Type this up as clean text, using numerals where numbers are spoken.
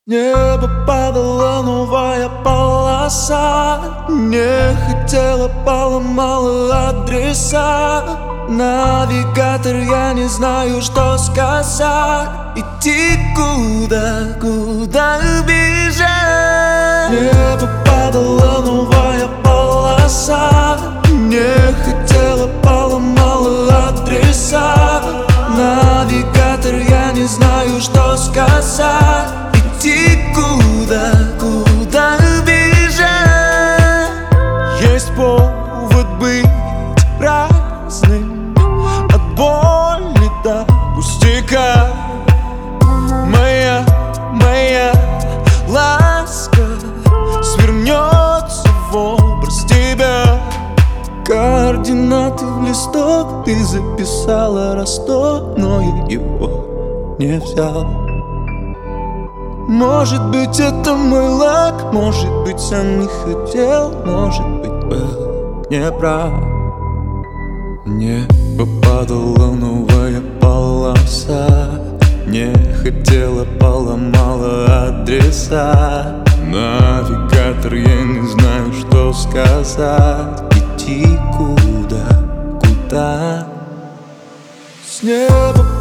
Небо падала новая полоса. Не хотела, поломала адреса. Навигатор, я не знаю, что сказать. Идти куда бежать? Небо падала новая полоса. Не хотела, поломала адреса. Навигатор, я не знаю, что сказать. Идти куда бежать? Есть повод быть разным, от боли до пустяка. Моя ласка свернется в образ тебя. Координаты в листок ты записала, Ростов, но я его не взял. Может быть, это мой лак, может быть, сам не хотел, может быть, был неправ. Небо падала новая полоса. Не хотела, поломала адреса. Навигатор, я не знаю, что сказать. Идти куда? С неба